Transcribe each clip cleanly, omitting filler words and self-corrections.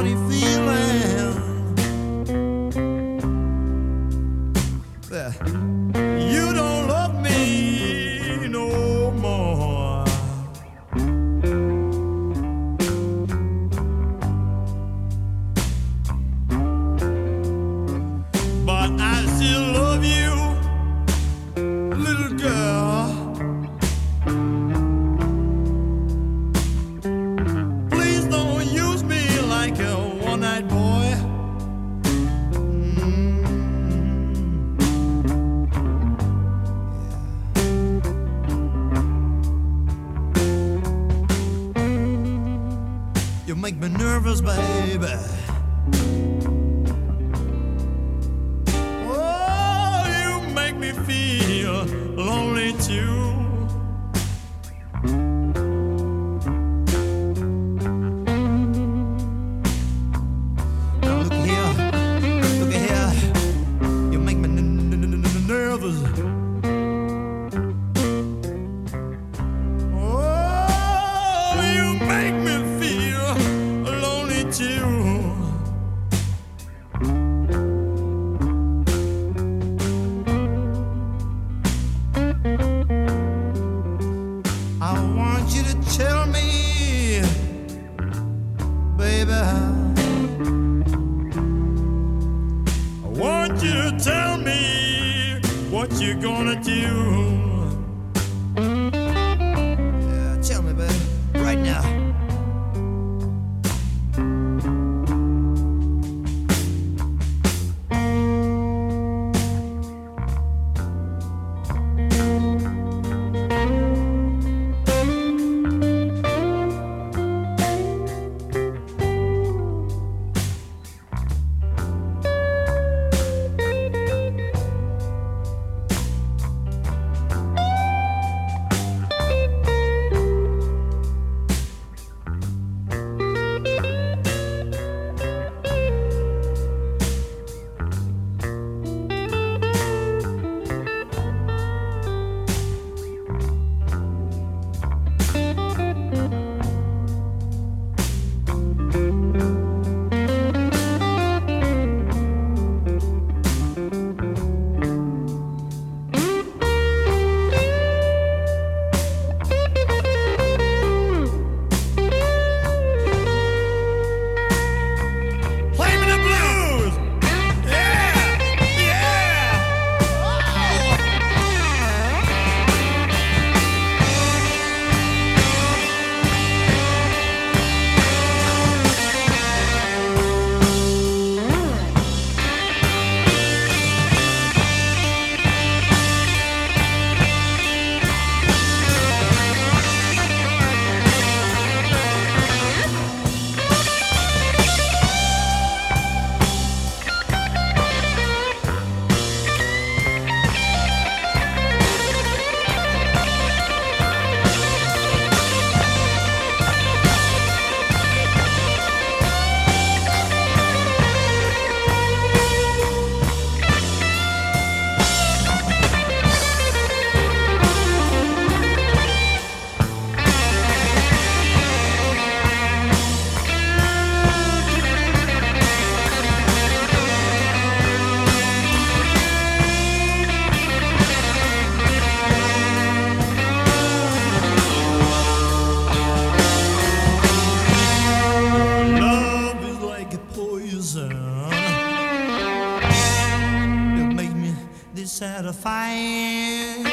funny feeling that you don't love me no more. But I still love you, little girl. Please don't use me like a one-night boy. You make me nervous, baby. Oh, you make me feel lonely too. Now look here, you make me nervous. Oh, you make me feel lonely too. I want you to tell me, baby. I want you to tell me what you're gonna do. Yeah, tell me, baby, right now. Dissatisfying.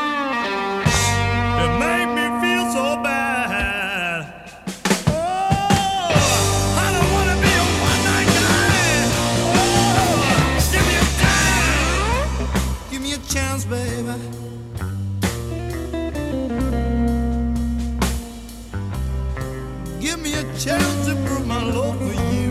It made me feel so bad. Oh, I don't wanna be a one-night guy. Oh, give me a chance, baby. Give me a chance to prove my love for you.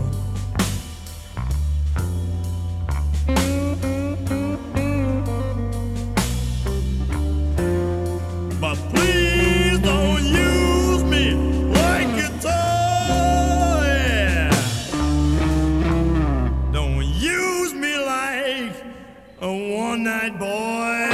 But please don't use me like a toy. Don't use me like a one-night boy.